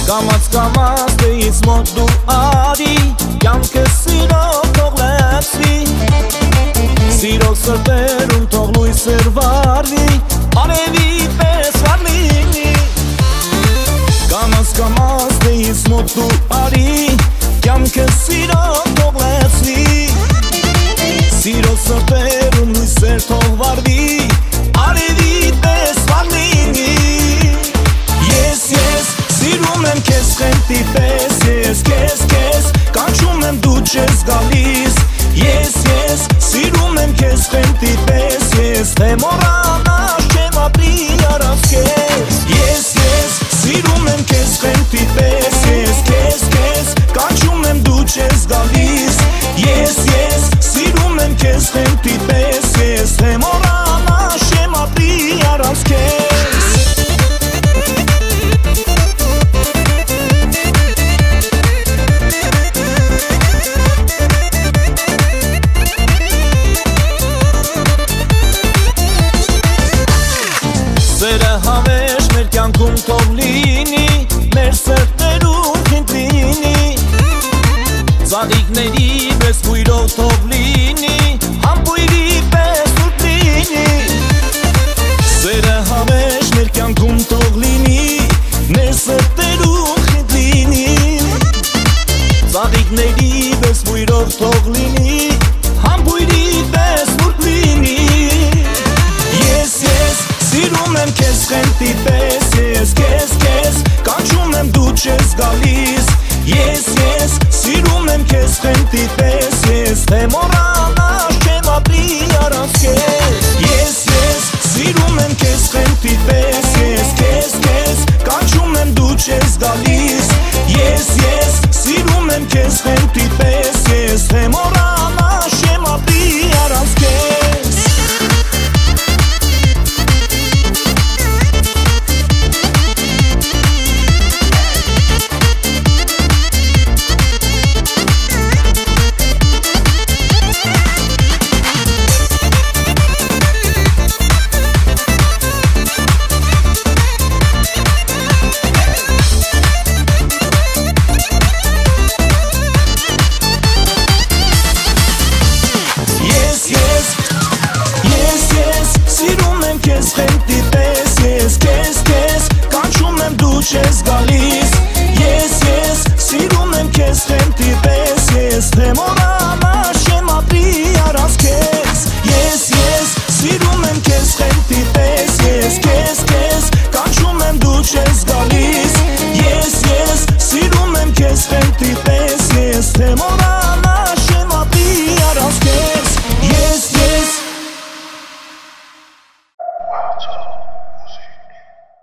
Կամաց դեից մոտ դու արի, կյանքը սիրո թող լեցվի, սիրո սրտերում թող լույսեր վարվի, արևի պես վար լինի։ Կամաց դեից մոտ դու արի, կյանքը սիրո թող լեցվի, սիրո սրտերում լույսեր թող վարվի, արևի պես վար լինի։ Ես սիրում եմ քեզ խենթի պես, ես քեզ կանչում եմ դու չես գալիս, ես սիրում եմ քեզ խենթի պես, ես թե մոռանալ չեմ ապրի առանց քեզ, ես սիրում եմ քեզ խենթի պես, ես կանչում եմ դու չես գալիս, ես սիրում եմ քեզ խենթի պես, ես թե մոռանալ չեմ ապրի առանց քեզ։ Սերը հավերժ մեր կյանքում թող լինի, մեր սրտերում խինդ լինի, ծաղիկների պես բույրով թող լինի, համբույրի պես սուրբ լինի։ Սերը հավերժ մեր կյանքում թող լինի, մեր սրտերում խինդ լինի, ծաղիկների պես բույրով թող լինի, համբույրի պես սուրբ լինի։ Սիրում եմ քեզ խենթի պես, ես կանչում եմ դու չես գալիս, ես սիրում եմ քեզ խենթի պես, ես թե մոռանալ չեմ ապրի առանց քեզ, ես սիրում եմ քեզ խենթի պես, ես կանչում եմ դու չես գալիս, ես սիրում եմ քեզ խենթի պես, ես թե մոռանալ չեմ ապրի առանց քեզ։ Sirում եմ քեզ խենթի պես, ես կանչում եմ դու չես գալիս,